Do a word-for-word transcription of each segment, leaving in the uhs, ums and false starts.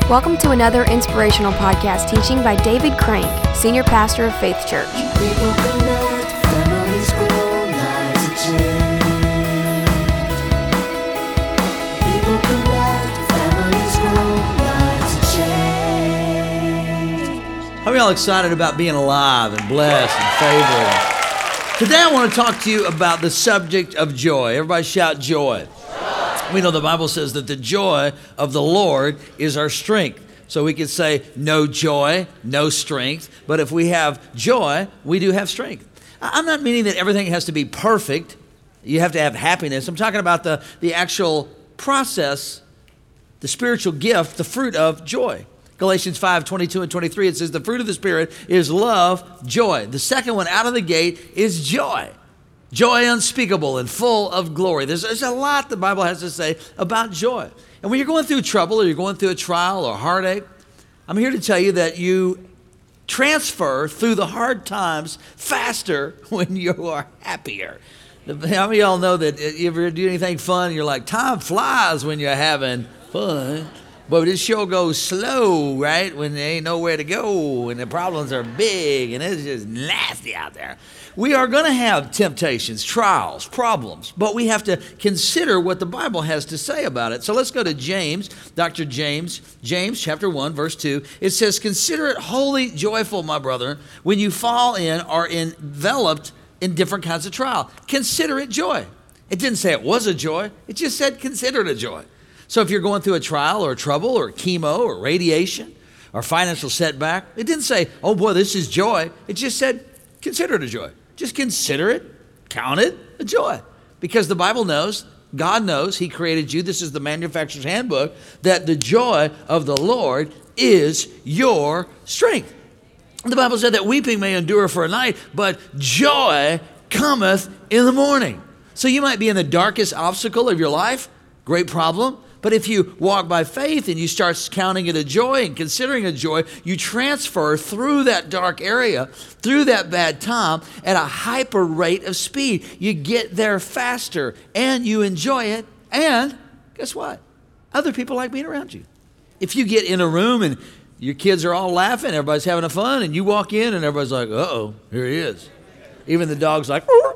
Welcome to another inspirational podcast teaching by David Crank, Senior Pastor of Faith Church. People connect, families grow, lives are changed. People connect, families grow, lives are changed. How are y'all excited about being alive and blessed and favored? Today I want to talk to you about the subject of joy. Everybody shout joy. We know the Bible says that the joy of the Lord is our strength. So we could say no joy, no strength. But if we have joy, we do have strength. I'm not meaning that everything has to be perfect. You have to have happiness. I'm talking about the, the actual process, the spiritual gift, the fruit of joy. Galatians five, twenty-two and twenty-three, it says the fruit of the Spirit is love, joy. The second one out of the gate is joy. Joy unspeakable and full of glory. There's, there's a lot the Bible has to say about joy. And when you're going through trouble or you're going through a trial or heartache, I'm here to tell you that you transfer through the hard times faster when you are happier. How many of y'all know that you ever do anything fun, you're like, time flies when you're having fun. But this show goes slow, right? When there ain't nowhere to go and the problems are big and it's just nasty out there. We are going to have temptations, trials, problems, but we have to consider what the Bible has to say about it. So let's go to James, Doctor James, James chapter one, verse two. It says, consider it wholly joyful, my brother, when you fall in or enveloped in different kinds of trial. Consider it joy. It didn't say it was a joy. It just said consider it a joy. So if you're going through a trial or trouble or chemo or radiation or financial setback, it didn't say, oh boy, this is joy. It just said, consider it a joy. Just consider it, count it a joy. Because the Bible knows, God knows, He created you. This is the manufacturer's handbook, that the joy of the Lord is your strength. The Bible said that weeping may endure for a night, but joy cometh in the morning. So you might be in the darkest obstacle of your life, great problem. But if you walk by faith and you start counting it a joy and considering it a joy, you transfer through that dark area, through that bad time at a hyper rate of speed. You get there faster and you enjoy it. And guess what? Other people like being around you. If you get in a room and your kids are all laughing, everybody's having a fun, and you walk in and everybody's like, uh-oh, here he is. Even the dog's like, oh.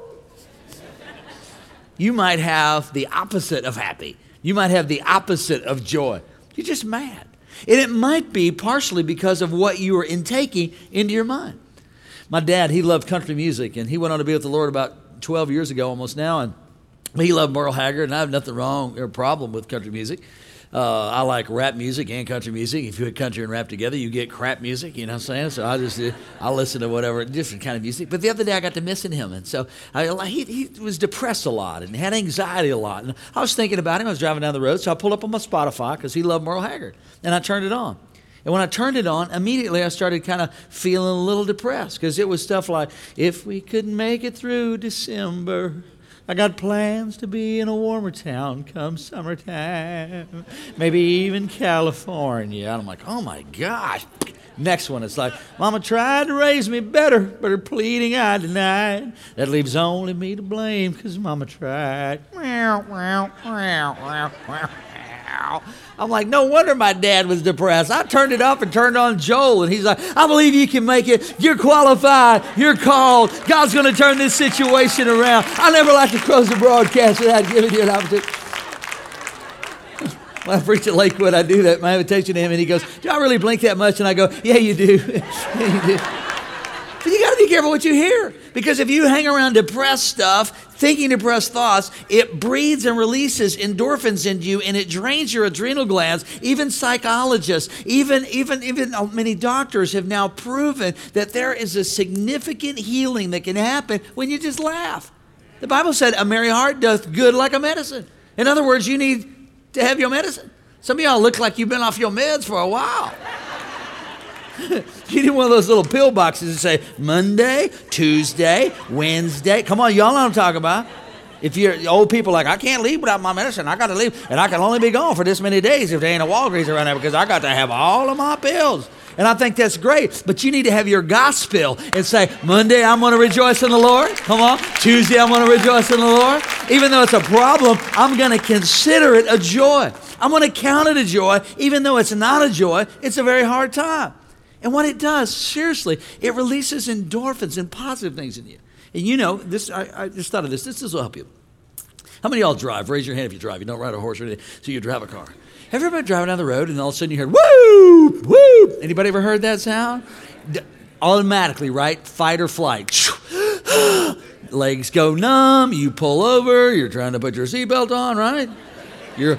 You might have the opposite of happy. You might have the opposite of joy. You're just mad. And it might be partially because of what you are intaking into your mind. My dad, he loved country music, and he went on to be with the Lord about twelve years ago almost now, and he loved Merle Haggard, and I have nothing wrong or problem with country music. Uh, I like rap music and country music. If you put country and rap together, you get crap music, you know what I'm saying? So I just, I listen to whatever, different kind of music. But the other day I got to missing him. And so I, he, he was depressed a lot and had anxiety a lot. And I was thinking about him. I was driving down the road. So I pulled up on my Spotify because he loved Merle Haggard. And I turned it on. And when I turned it on, immediately I started kind of feeling a little depressed because it was stuff like, if we could make it through December, I got plans to be in a warmer town come summertime, maybe even California. And I'm like, oh my gosh. Next one, it's like, Mama tried to raise me better, but her pleading I denied. That leaves only me to blame because Mama tried. I'm like, no wonder my dad was depressed. I turned it up and turned on Joel, and he's like, I believe you can make it. You're qualified. You're called. God's going to turn this situation around. I never like to close the broadcast without giving you an opportunity. When I preach at Lakewood, I do that. My invitation to him, and he goes, do I really blink that much? And I go, yeah, you do. Yeah, you do. But you got to be careful what you hear, because if you hang around depressed stuff, thinking depressed thoughts, it breeds and releases endorphins into you, and it drains your adrenal glands. Even psychologists, even even even many doctors have now proven that there is a significant healing that can happen when you just laugh. The Bible said, "A merry heart doth good like a medicine." In other words, you need to have your medicine. Some of y'all look like you've been off your meds for a while. You need one of those little pill boxes that say Monday, Tuesday, Wednesday. Come on, y'all know what I'm talking about. If you're old people like, I can't leave without my medicine. I got to leave, and I can only be gone for this many days if there ain't a Walgreens around there because I got to have all of my pills. And I think that's great, but you need to have your gospel and say, Monday, I'm going to rejoice in the Lord. Come on. Tuesday, I'm going to rejoice in the Lord. Even though it's a problem, I'm going to consider it a joy. I'm going to count it a joy, even though it's not a joy. It's a very hard time. And what it does, seriously, it releases endorphins and positive things in you. And you know, this, I, I just thought of this. This, this will help you. How many of y'all drive? Raise your hand if you drive. You don't ride a horse or anything, so you drive a car. Have you ever been driving down the road and all of a sudden you heard, whoop, whoop? Anybody ever heard that sound? D- automatically, right? Fight or flight. Legs go numb. You pull over. You're trying to put your seatbelt on, right? You're,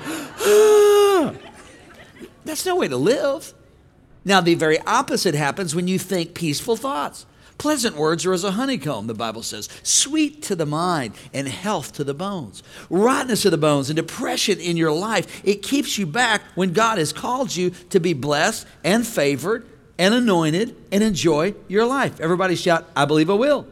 that's no way to live. Now, the very opposite happens when you think peaceful thoughts. Pleasant words are as a honeycomb, the Bible says, sweet to the mind and health to the bones. Rottenness to the bones and depression in your life, it keeps you back when God has called you to be blessed and favored and anointed and enjoy your life. Everybody shout, I believe I will.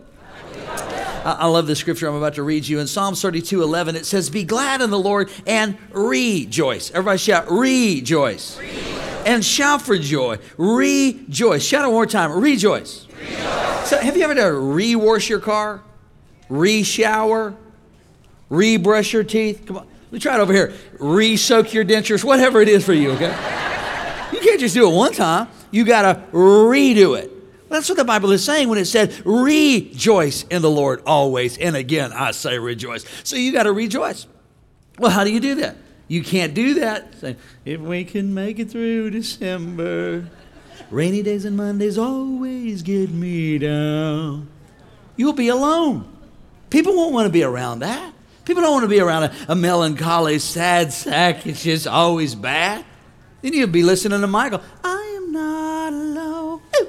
I love the scripture I'm about to read you. In Psalm thirty-two eleven, it says, be glad in the Lord and rejoice. Everybody shout, rejoice. Rejoice. And shout for joy. Rejoice. Shout it one more time. Rejoice. Rejoice. So have you ever done to re-wash your car? Re-shower? Re-brush your teeth? Come on. Let me try it over here. Re-soak your dentures. Whatever it is for you, okay? You can't just do it one time. You got to redo it. That's what the Bible is saying when it said, rejoice in the Lord always. And again, I say rejoice. So you got to rejoice. Well, how do you do that? You can't do that. Say, if we can make it through December, rainy days and Mondays always get me down. You'll be alone. People won't want to be around that. People don't want to be around a, a melancholy, sad sack. It's just always bad. Then you'll be listening to Michael. I am not alone. Ooh.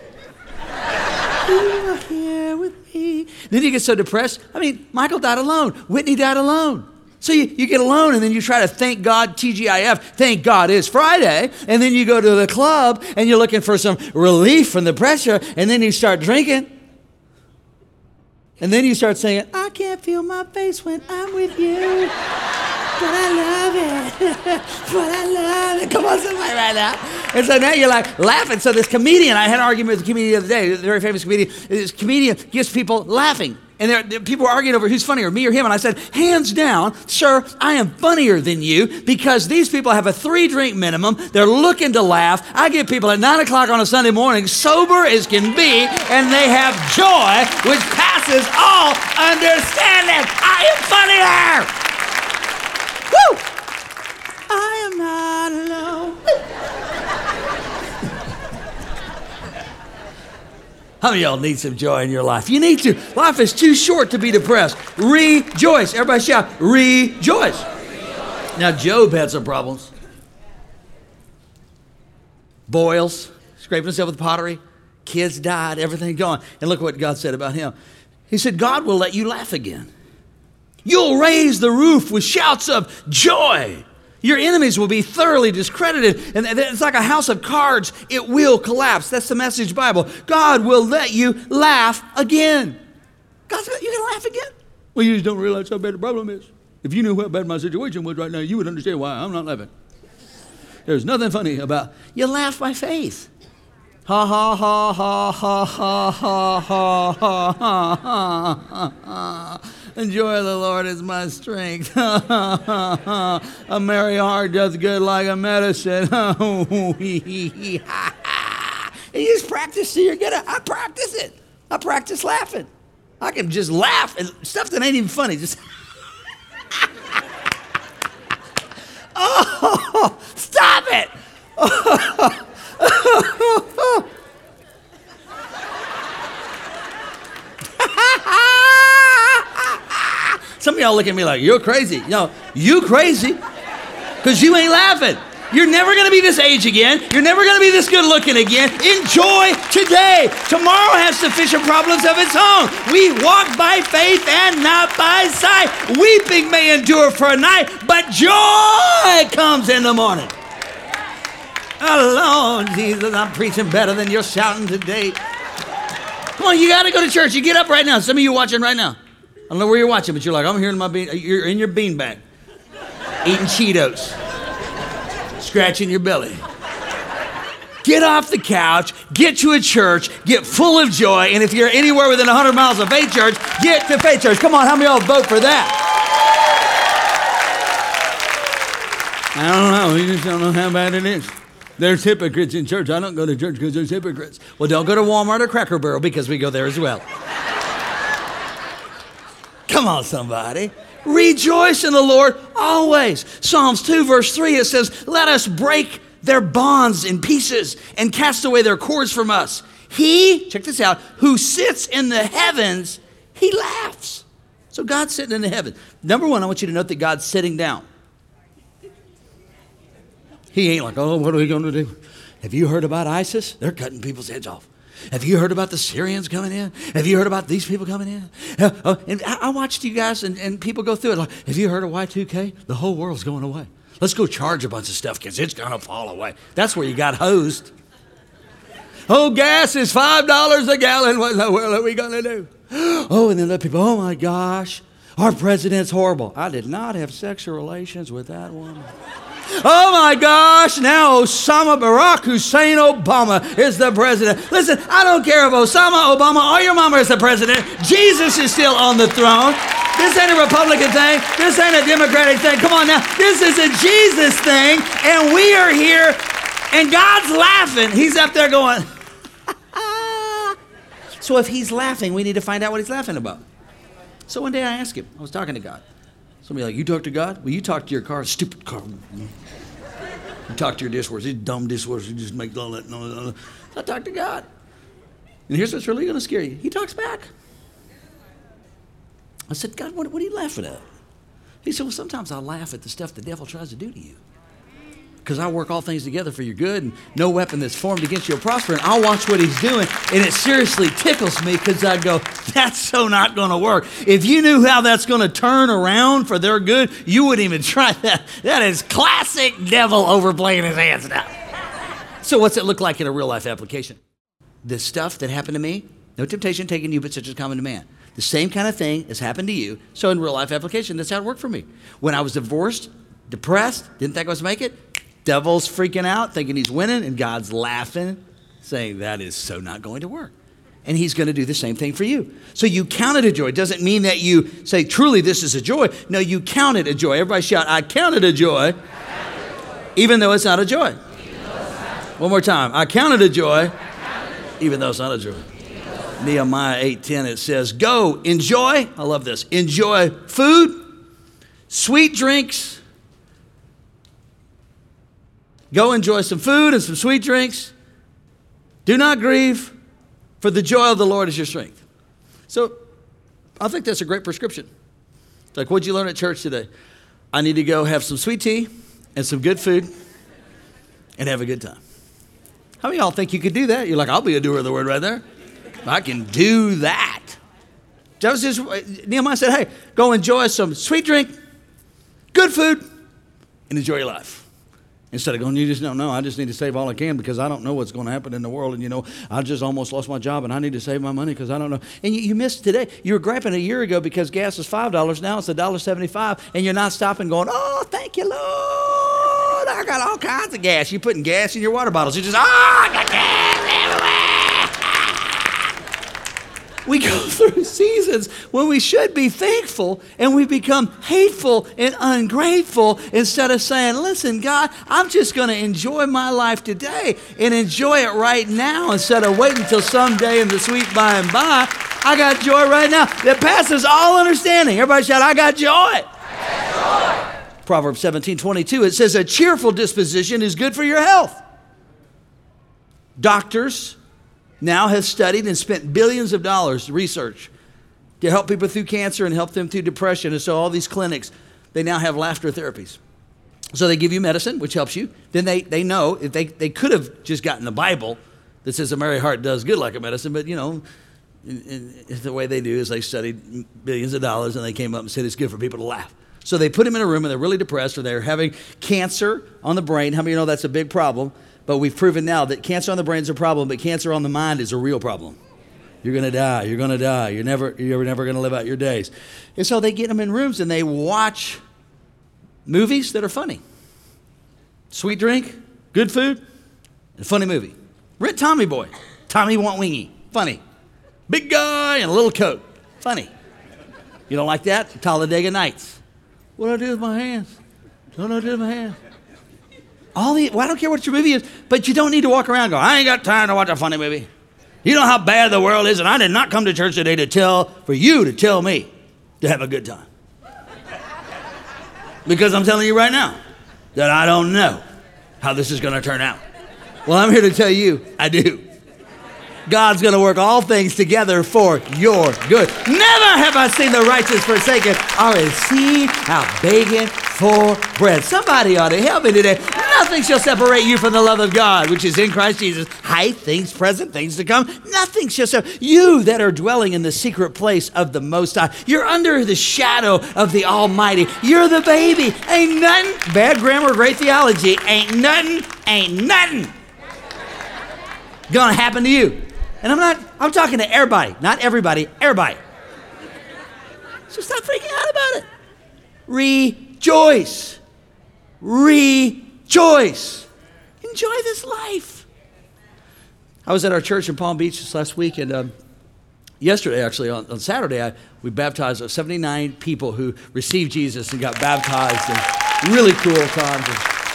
You are here with me. Then you get so depressed. I mean, Michael died alone. Whitney died alone. So you, you get alone and then you try to thank God, T G I F, thank God it's Friday. And then you go to the club and you're looking for some relief from the pressure. And then you start drinking. And then you start saying, I can't feel my face when I'm with you. But I love it. But I love it. Come on, somebody right now. And so now you're like laughing. So this comedian, I had an argument with a comedian the other day, a very famous comedian. This comedian gets people laughing. And there, there, people were arguing over who's funnier, me or him. And I said, hands down, sir, I am funnier than you because these people have a three-drink minimum. They're looking to laugh. I get people at nine o'clock on a Sunday morning, sober as can be, and they have joy which passes all understanding. I am funnier. Woo! I am not alone. How many of y'all need some joy in your life? You need to. Life is too short to be depressed. Rejoice. Everybody shout, rejoice. Rejoice. Now, Job had some problems. Boils, scraping himself with pottery. Kids died, everything gone. And look what God said about him. He said, God will let you laugh again. You'll raise the roof with shouts of joy. Your enemies will be thoroughly discredited. And it's like a house of cards. It will collapse. That's the Message Bible. God will let you laugh again. God's going to laugh again? Well, you just don't realize how bad the problem is. If you knew how bad my situation was right now, you would understand why I'm not laughing. There's nothing funny about, you laugh by faith. Ha, ha, ha, ha, ha, ha, ha, ha, ha, ha, ha, ha. The joy of the Lord is my strength. A merry heart doth good like a medicine. And you just practice till you're good at. I practice it. I practice laughing. I can just laugh and stuff that ain't even funny. Just oh, stop it. Some of y'all look at me like, you're crazy. No, you crazy because you ain't laughing. You're never going to be this age again. You're never going to be this good looking again. Enjoy today. Tomorrow has sufficient problems of its own. We walk by faith and not by sight. Weeping may endure for a night, but joy comes in the morning. Oh, Lord Jesus, I'm preaching better than you're shouting today. Come on, you got to go to church. You get up right now. Some of you watching right now. I don't know where you're watching, but you're like, I'm here in my bean. You're in your beanbag, eating Cheetos, scratching your belly. Get off the couch, get to a church, get full of joy, and if you're anywhere within one hundred miles of Faith Church, get to Faith Church. Come on, how many of y'all vote for that? I don't know. You just don't know how bad it is. There's hypocrites in church. I don't go to church because there's hypocrites. Well, don't go to Walmart or Cracker Barrel because we go there as well. Come on, somebody. Rejoice in the Lord always. Psalms two, verse three, it says, let us break their bonds in pieces and cast away their cords from us. He, check this out, who sits in the heavens, he laughs. So God's sitting in the heavens. Number one, I want you to note that God's sitting down. He ain't like, oh, what are we going to do? Have you heard about ISIS? They're cutting people's heads off. Have you heard about the Syrians coming in? Have you heard about these people coming in? Uh, uh, and I, I watched you guys and, and people go through it. Like, have you heard of Y two K? The whole world's going away. Let's go charge a bunch of stuff because it's going to fall away. That's where you got hosed. Oh, gas is five dollars a gallon. What in the world are we going to do? Oh, and then the people, oh my gosh, our president's horrible. I did not have sexual relations with that woman. Oh my gosh, now Osama Barack Hussein Obama is the president. Listen, I don't care if Osama, Obama, or your mama is the president. Jesus is still on the throne. This ain't a Republican thing. This ain't a Democratic thing. Come on now. This is a Jesus thing, and we are here, and God's laughing. He's up there going, so if he's laughing, we need to find out what he's laughing about. So one day I asked him, I was talking to God. Somebody like, you talk to God? Well, you talk to your car, stupid car. You talk to your dishwasher, these dumb dishwashers, you just make all that noise. So I talk to God. And here's what's really going to scare you. He talks back. I said, God, what, what are you laughing at? He said, well, sometimes I laugh at the stuff the devil tries to do to you. Because I work all things together for your good, and no weapon that's formed against you will prosper. And I'll watch what he's doing, and it seriously tickles me because I go, that's so not going to work. If you knew how that's going to turn around for their good, you wouldn't even try that. That is classic devil overplaying his hands now. So what's it look like in a real life application? The stuff that happened to me, no temptation taken you, but such is common to man. The same kind of thing has happened to you. So in real life application, that's how it worked for me. When I was divorced, depressed, didn't think I was make it, devil's freaking out, thinking he's winning, and God's laughing, saying that is so not going to work. And he's going to do the same thing for you. So you count it a joy. It doesn't mean that you say, truly, this is a joy. No, you count it a joy. Everybody shout, I count it a joy, even though it's not a joy. One more time. I count it a joy, even though it's not a joy. Nehemiah eight ten, it says, go, enjoy, I love this, enjoy food, sweet drinks. Go enjoy some food and some sweet drinks. Do not grieve, for the joy of the Lord is your strength. So I think that's a great prescription. It's like, what'd you learn at church today? I need to go have some sweet tea and some good food and have a good time. How many of y'all think you could do that? You're like, I'll be a doer of the word right there. I can do that. That was just, Nehemiah said, hey, go enjoy some sweet drink, good food, and enjoy your life. Instead of going, you just don't know, I just need to save all I can because I don't know what's going to happen in the world. And, you know, I just almost lost my job and I need to save my money because I don't know. And you, you missed today. You were griping a year ago because gas is five dollars. Now it's one dollar seventy-five. And you're not stopping going, oh, thank you, Lord. I got all kinds of gas. You're putting gas in your water bottles. You're just, oh, I got gas everywhere. We go through seasons when we should be thankful and we become hateful and ungrateful instead of saying, listen, God, I'm just going to enjoy my life today and enjoy it right now instead of waiting until someday in the sweet by and by. I got joy right now that passes all understanding. Everybody shout, I got joy. I got joy. Proverbs seventeen twenty-two, it says, a cheerful disposition is good for your health. Doctors now has studied and spent billions of dollars to research to help people through cancer and help them through depression. And so all these clinics, they now have laughter therapies. So they give you medicine, which helps you. Then they, they know if they, they could have just gotten the Bible that says a merry heart does good like a medicine, but you know, in, in, the way they do is they studied billions of dollars and they came up and said it's good for people to laugh. So they put them in a room and they're really depressed or they're having cancer on the brain. How many of you know that's a big problem? But we've proven now that cancer on the brain is a problem, but cancer on the mind is a real problem. You're going to die. You're going to die. You're never, you're never going to live out your days. And so they get them in rooms and they watch movies that are funny. Sweet drink, good food, and funny movie. Rent Tommy Boy. Tommy Want Wingy. Funny. Big guy in a little coat. Funny. You don't like that? Talladega Nights. What do I do with my hands? What do I do with my hands? All the, well, I don't care what your movie is, but you don't need to walk around going, I ain't got time to watch a funny movie. You know how bad the world is, and I did not come to church today to tell, for you to tell me to have a good time. Because I'm telling you right now that I don't know how this is going to turn out. Well, I'm here to tell you, I do. God's going to work all things together for your good. Never have I seen the righteous forsaken or his seed out begging for bread. Somebody ought to help me today. Nothing shall separate you from the love of God, which is in Christ Jesus. High things present, things to come. Nothing shall separate you that are dwelling in the secret place of the Most High. You're under the shadow of the Almighty. You're the baby. Ain't nothing. Bad grammar, great theology. Ain't nothing. Ain't nothing gonna happen to you. And I'm not, I'm talking to everybody, not everybody, everybody. So stop freaking out about it. Rejoice. Rejoice. Enjoy this life. I was at our church in Palm Beach this last week, and um, yesterday, actually, on, on Saturday, I, we baptized seventy-nine people who received Jesus and got baptized, and really cool times.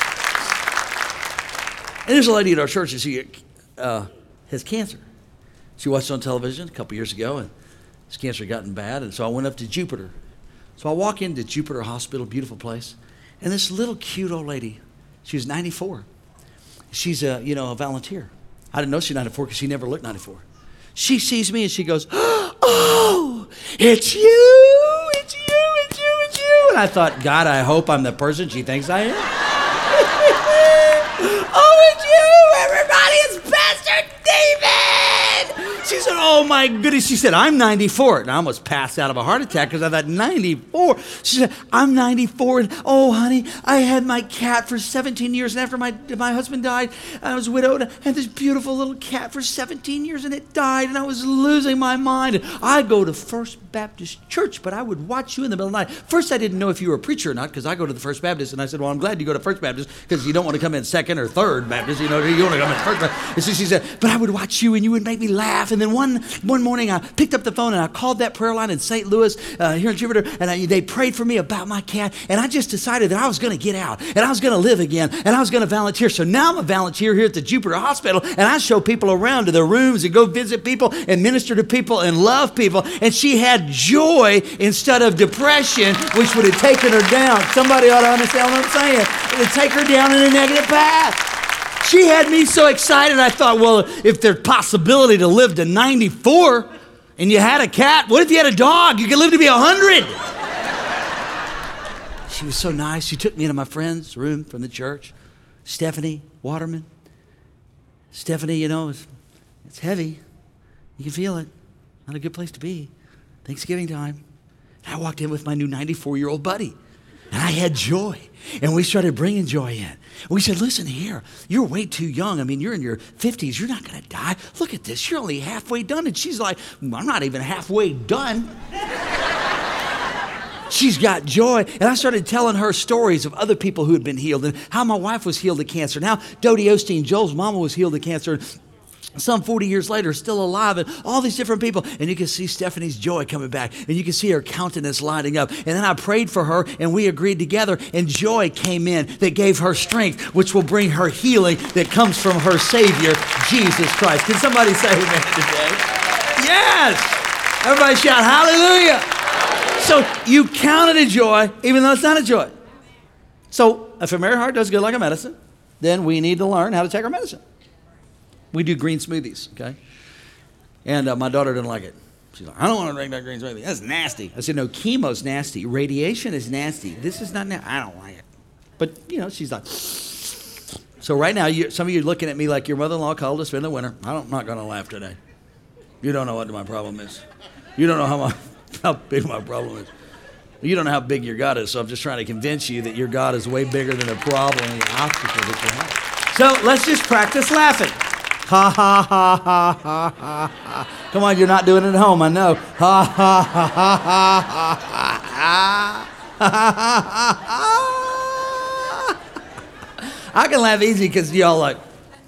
And there's a lady at our church that she uh, has cancer. She watched on television a couple years ago, and this cancer had gotten bad, and so I went up to Jupiter. So I walk into Jupiter Hospital, beautiful place, and this little cute old lady, she was ninety-four. She's a, you know, a volunteer. I didn't know she was ninety-four because she never looked ninety-four. She sees me and she goes, oh, it's you, it's you, it's you, it's you. And I thought, God, I hope I'm the person she thinks I am. Oh, it's you, everybody, it's Pastor David. She said, oh my goodness. She said, I'm ninety-four. And I almost passed out of a heart attack because I thought, ninety-four. She said, I'm ninety-four. And oh, honey, I had my cat for seventeen years. And after my my husband died, I was widowed. I had this beautiful little cat for seventeen years, and it died. And I was losing my mind. And I go to First Baptist Church, but I would watch you in the middle of the night. First, I didn't know if you were a preacher or not because I go to the First Baptist. And I said, well, I'm glad you go to First Baptist because you don't want to come in Second or Third Baptist. You know, you want to come in First Baptist. And so she said, but I would watch you and you would make me laugh. And then one one morning I picked up the phone and I called that prayer line in Saint Louis uh, here in Jupiter, and I, they prayed for me about my cat, and I just decided that I was going to get out and I was going to live again and I was going to volunteer. So now I'm a volunteer here at the Jupiter Hospital, and I show people around to their rooms and go visit people and minister to people and love people. And she had joy instead of depression, which would have taken her down. Somebody ought to understand what I'm saying. It would take her down in a negative path. She had me so excited, I thought, well, if there's possibility to live to ninety-four and you had a cat, what if you had a dog? You could live to be one hundred. She was so nice. She took me into my friend's room from the church. Stephanie Waterman. Stephanie, you know, it's, it's heavy. You can feel it. Not a good place to be. Thanksgiving time. And I walked in with my new ninety-four-year-old buddy. And I had joy. And we started bringing joy in. We said, listen here, you're way too young. I mean, you're in your fifties. You're not going to die. Look at this. You're only halfway done. And she's like, I'm not even halfway done. She's got joy. And I started telling her stories of other people who had been healed and how my wife was healed of cancer. Now, Dodie Osteen, Joel's mama, was healed of cancer. Some forty years later, still alive, and all these different people. And you can see Stephanie's joy coming back, and you can see her countenance lighting up. And then I prayed for her, and we agreed together, and joy came in that gave her strength, which will bring her healing that comes from her Savior, Jesus Christ. Can somebody say amen today? Yes! Everybody shout hallelujah! So you count it a joy, even though it's not a joy. So if a merry heart does good like a medicine, then we need to learn how to take our medicine. We do green smoothies, okay? And uh, my daughter didn't like it. She's like, I don't want to drink that green smoothie. That's nasty. I said, no, chemo's nasty. Radiation is nasty. This is not nasty. I don't like it. But, you know, she's like, so right now, you, some of you are looking at me like your mother-in-law called to spend the winter. I don't, I'm not going to laugh today. You don't know what my problem is. You don't know how, my, how big my problem is. You don't know how big your God is, so I'm just trying to convince you that your God is way bigger than the problem and the obstacle that you have. So let's just practice laughing. Ha, ha, ha, ha, ha, ha, ha. Come on, you're not doing it at home, I know. Ha, ha, ha, ha, ha, ha, ha, ha, ha. I can laugh easy because y'all like.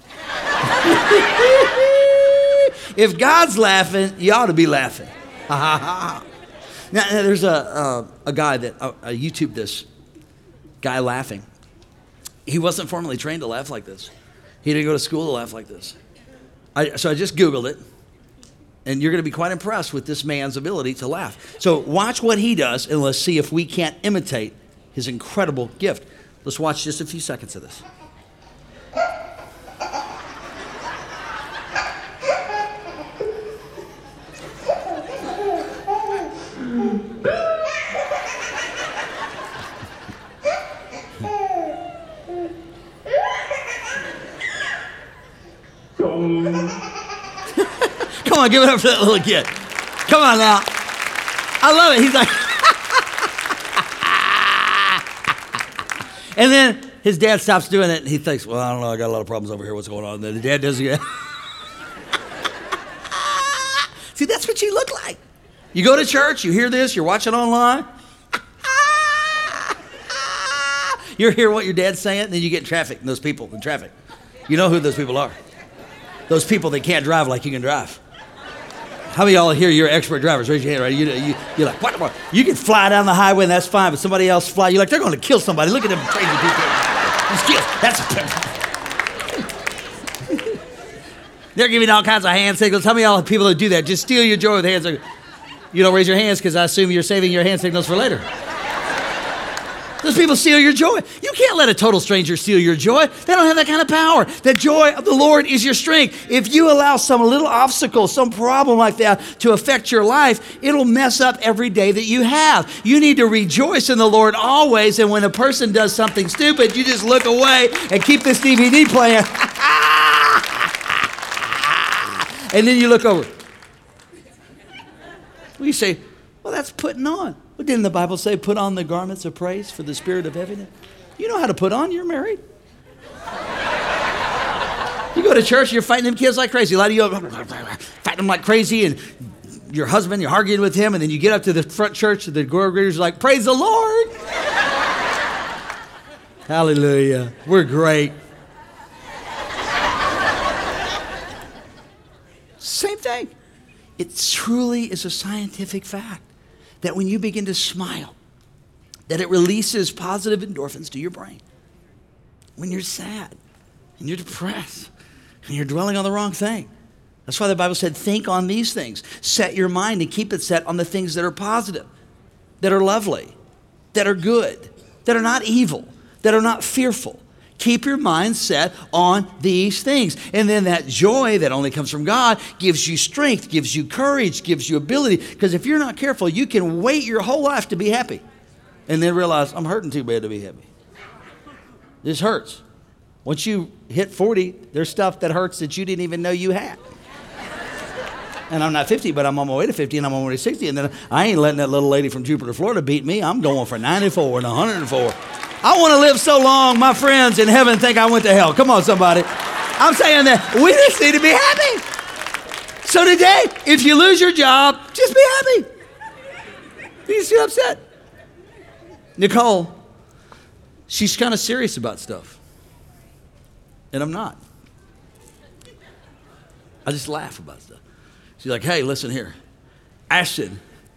If God's laughing, you ought to be laughing. Ha, ha, ha. Now, there's a, a, a guy that, I, I YouTubed this guy laughing. He wasn't formally trained to laugh like this. He didn't go to school to laugh like this. I, so I just Googled it, and you're going to be quite impressed with this man's ability to laugh. So watch what he does, and let's see if we can't imitate his incredible gift. Let's watch just a few seconds of this. Come on, give it up for that little kid. Come on now. I love it. He's like, and then his dad stops doing it, and he thinks, well, I don't know, I got a lot of problems over here. What's going on? And then the dad does it again. See, that's what you look like. You go to church, you hear this, you're watching online. You hear what your dad's saying, and then you get in traffic, and those people in traffic. You know who those people are. Those people that can't drive like you can drive. How many of y'all here, you're expert drivers? Raise your hand, right? You, you, you're like, what, what? You can fly down the highway and that's fine, but somebody else fly, you're like, they're going to kill somebody. Look at them crazy people. That's They're giving all kinds of hand signals. How many of y'all people that do that? Just steal your joy with hand signals. You don't raise your hands because I assume you're saving your hand signals for later. Those people steal your joy. You can't let a total stranger steal your joy. They don't have that kind of power. The joy of the Lord is your strength. If you allow some little obstacle, some problem like that to affect your life, it'll mess up every day that you have. You need to rejoice in the Lord always, and when a person does something stupid, you just look away and keep this D V D playing. And then you look over. Well, you say, well, that's putting on. But didn't the Bible say, put on the garments of praise for the spirit of heaviness? You know how to put on, you're married. You go to church, you're fighting them kids like crazy. A lot of you fighting them like crazy, and your husband, you're arguing with him, and then you get up to the front church, the glory greeters are like, praise the Lord. Hallelujah. We're great. Same thing. It truly is a scientific fact that when you begin to smile, that it releases positive endorphins to your brain. When you're sad and you're depressed and you're dwelling on the wrong thing. That's why the Bible said, think on these things. Set your mind and keep it set on the things that are positive, that are lovely, that are good, that are not evil, that are not fearful. Keep your mind set on these things. And then that joy that only comes from God gives you strength, gives you courage, gives you ability. Because if you're not careful, you can wait your whole life to be happy. And then realize, I'm hurting too bad to be happy. This hurts. Once you hit forty, there's stuff that hurts that you didn't even know you had. And I'm not fifty, but I'm on my way to fifty, and I'm on my way to sixty. And then I ain't letting that little lady from Jupiter, Florida beat me. I'm going for ninety-four and one hundred four. I want to live so long, my friends in heaven think I went to hell. Come on, somebody. I'm saying that we just need to be happy. So today, if you lose your job, just be happy. You just get upset. Nicole, she's kind of serious about stuff. And I'm not. I just laugh about stuff. She's like, hey, listen here. Ashton.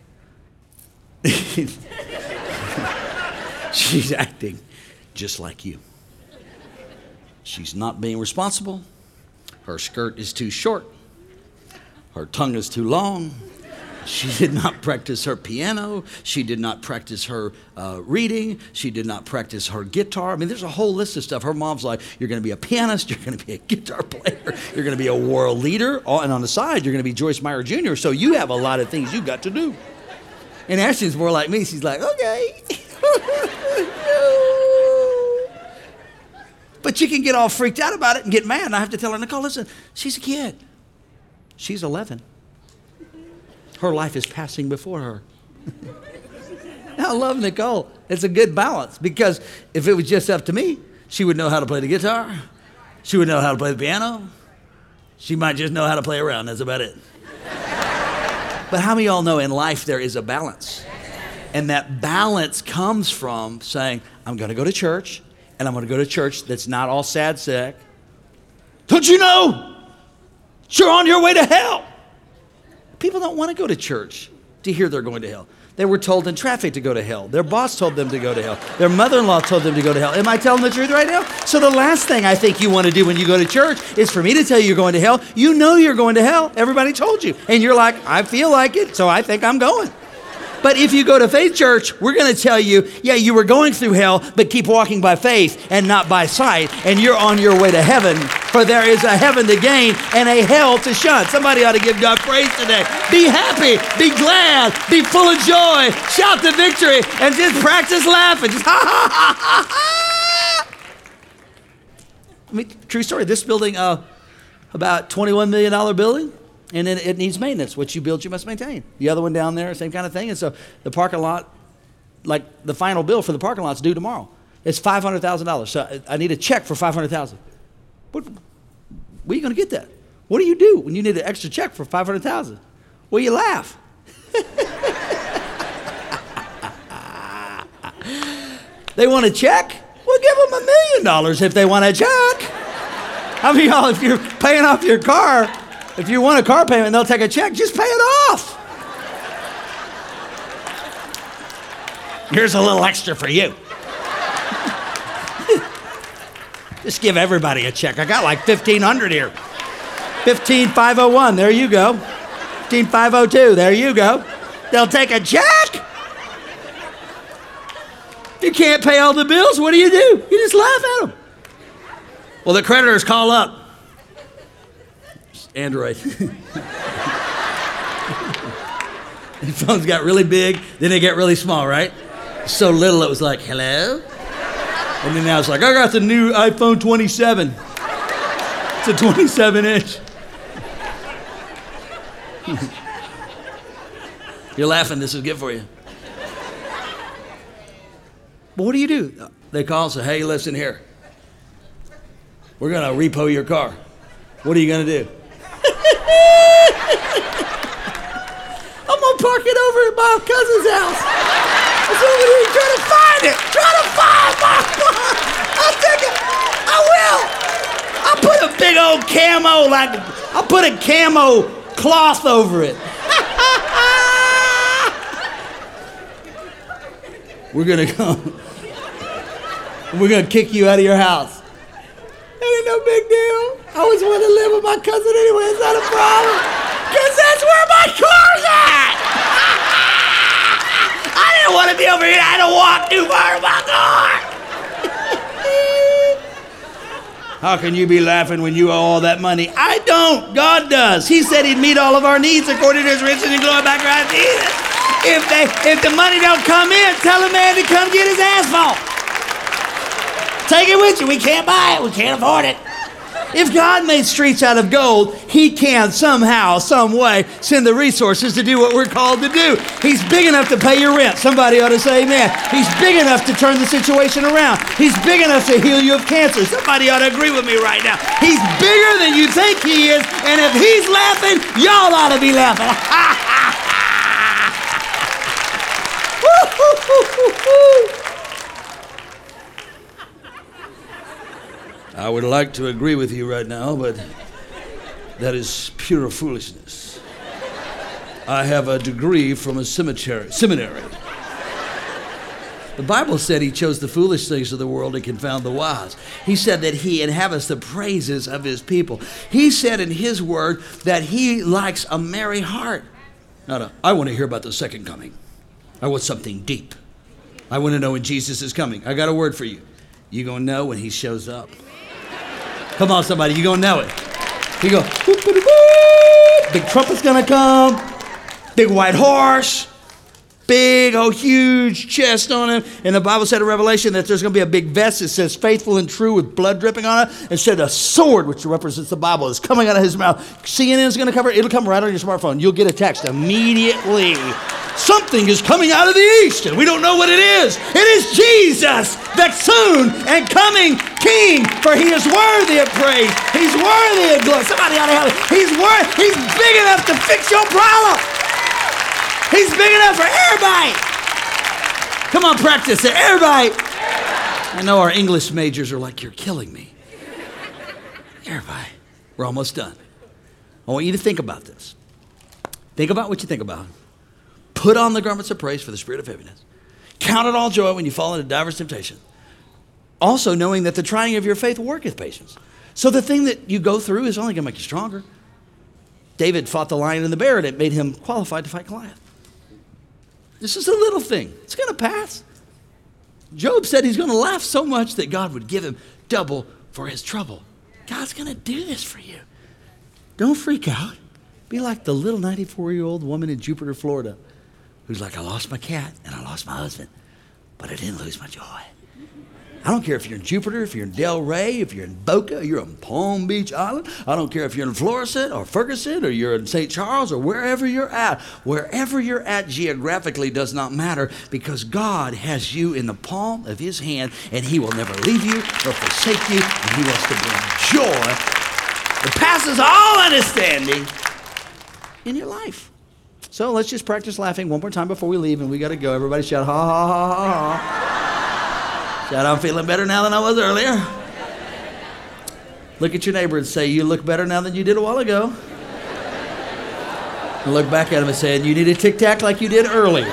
She's acting just like you. She's not being responsible. Her skirt is too short. Her tongue is too long. She did not practice her piano. She did not practice her uh, reading. She did not practice her guitar. I mean, there's a whole list of stuff. Her mom's like, you're going to be a pianist. You're going to be a guitar player. You're going to be a world leader. And on the side, you're going to be Joyce Meyer Junior So you have a lot of things you've got to do. And Ashton's more like me. She's like, okay. But you can get all freaked out about it and get mad. And I have to tell her, Nicole, listen, she's a kid. She's eleven. Her life is passing before her. I love Nicole. It's a good balance, because if it was just up to me, she would know how to play the guitar. She would know how to play the piano. She might just know how to play around. That's about it. But how many of y'all know in life there is a balance? And that balance comes from saying, I'm going to go to church, and I'm going to go to church that's not all sad sack. Don't you know? You're on your way to hell. People don't want to go to church to hear they're going to hell. They were told in traffic to go to hell. Their boss told them to go to hell. Their mother-in-law told them to go to hell. Am I telling the truth right now? So the last thing I think you want to do when you go to church is for me to tell you you're going to hell. You know you're going to hell. Everybody told you. And you're like, I feel like it, so I think I'm going. But if you go to Faith Church, we're going to tell you, yeah, you were going through hell, but keep walking by faith and not by sight, and you're on your way to heaven, for there is a heaven to gain and a hell to shun. Somebody ought to give God praise today. Be happy, be glad, be full of joy, shout the victory, and just practice laughing. Just ha, ha, ha, ha, ha. I mean, true story, this building, uh, about twenty-one million dollars building, and then it needs maintenance. What you build, you must maintain. The other one down there, same kind of thing. And so the parking lot, like the final bill for the parking lot's due tomorrow. It's five hundred thousand dollars. So I need a check for five hundred thousand dollars. What, where are you going to get that? What do you do when you need an extra check for five hundred thousand dollars? Well, you laugh. They want a check? Well, give them a million dollars if they want a check. I mean, y'all, if you're paying off your car, if you want a car payment and they'll take a check, just pay it off. Here's a little extra for you. Just give everybody a check. I got like fifteen hundred here. fifteen five oh one, there you go. fifteen five oh two, there you go. They'll take a check. You can't pay all the bills, what do you do? You just laugh at them. Well, the creditors call up. Android. The phones got really big, then they get really small, right? So little it was like, hello? And then now it's like, I got the new iPhone twenty-seven. It's a twenty-seven inch. You're laughing, this is good for you. But what do you do? They call and say, hey, listen here. We're gonna repo your car. What are you gonna do? I'm gonna park it over at my cousin's house. It's over there. Try to find it. Try to find my car. I'll take it. I will. I'll put a big old camo, like I'll put a camo cloth over it. We're gonna go. We're gonna kick you out of your house. It ain't no big deal. I always wanted to live with my cousin anyway. It's not a problem. Because that's where my car's at. I didn't want to be over here. I had to walk too far to my car. How can you be laughing when you owe all that money? I don't. God does. He said he'd meet all of our needs according to his riches and glory by Christ Jesus. If, they, if the money don't come in, tell a man to come get his asphalt. Take it with you. We can't buy it. We can't afford it. If God made streets out of gold, he can somehow, some way, send the resources to do what we're called to do. He's big enough to pay your rent. Somebody ought to say amen. He's big enough to turn the situation around. He's big enough to heal you of cancer. Somebody ought to agree with me right now. He's bigger than you think he is, and if he's laughing, y'all ought to be laughing. I would like to agree with you right now, but that is pure foolishness. I have a degree from a cemetery, seminary. The Bible said he chose the foolish things of the world to confound the wise. He said that he inhabits the praises of his people. He said in his word that he likes a merry heart. No, no, I want to hear about the second coming. I want something deep. I want to know when Jesus is coming. I got a word for you. You're going to know when he shows up. Come on, somebody, you're going to know it. You go, whoop, whoop, whoop. Big trumpet's going to come. Big white horse. Big, oh, huge chest on him. And the Bible said in Revelation that there's going to be a big vest that says faithful and true with blood dripping on it. And said a sword, which represents the Bible, is coming out of his mouth. C N N is going to cover it. It'll come right on your smartphone. You'll get a text immediately. Something is coming out of the east, and we don't know what it is. It is Jesus, that soon and coming King, for he is worthy of praise. He's worthy of glory. Somebody ought to have it. He's worth. He's big enough to fix your problem. He's big enough for everybody. Come on, practice it. Everybody. I know our English majors are like, you're killing me. Everybody. We're almost done. I want you to think about this. Think about what you think about. Put on the garments of praise for the spirit of heaviness. Count it all joy when you fall into diverse temptation. Also knowing that the trying of your faith worketh patience. So the thing that you go through is only going to make you stronger. David fought the lion and the bear, and it made him qualified to fight Goliath. This is a little thing. It's going to pass. Job said he's going to laugh so much that God would give him double for his trouble. God's going to do this for you. Don't freak out. Be like the little ninety-four-year-old woman in Jupiter, Florida, who's like, I lost my cat and I lost my husband, but I didn't lose my joy. I don't care if you're in Jupiter, if you're in Delray, if you're in Boca, you're in Palm Beach Island. I don't care if you're in Florissant or Ferguson or you're in Saint Charles or wherever you're at. Wherever you're at geographically does not matter, because God has you in the palm of his hand, and he will never leave you or forsake you, and he wants to bring joy that passes all understanding in your life. So let's just practice laughing one more time before we leave, and we got to go. Everybody shout, ha, ha, ha, ha, ha. Shout, I'm feeling better now than I was earlier. Look at your neighbor and say, you look better now than you did a while ago. And look back at him and say, you need a tic-tac like you did earlier.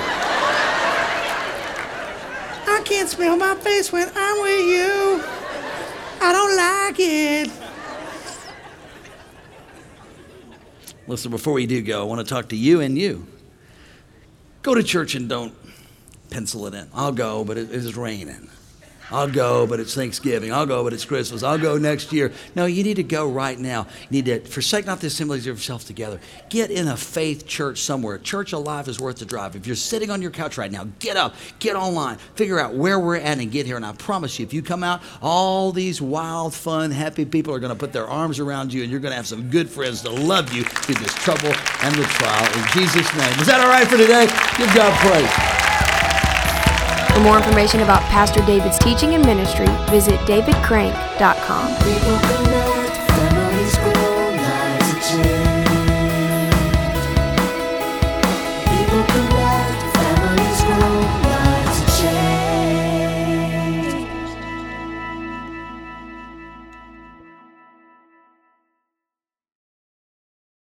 I can't smell my face when I'm with you. I don't like it. Listen, before we do go, I want to talk to you and you. Go to church and don't pencil it in. I'll go, but it is raining. I'll go, but it's Thanksgiving. I'll go, but it's Christmas. I'll go next year. No, you need to go right now. You need to forsake not the assemblies of yourselves together. Get in a faith church somewhere. Church Alive is worth the drive. If you're sitting on your couch right now, get up, get online, figure out where we're at and get here. And I promise you, if you come out, all these wild, fun, happy people are going to put their arms around you, and you're going to have some good friends to love you through this trouble and the trial. In Jesus' name. Is that all right for today? Give God praise. For more information about Pastor David's teaching and ministry, visit david crank dot com. We will connect.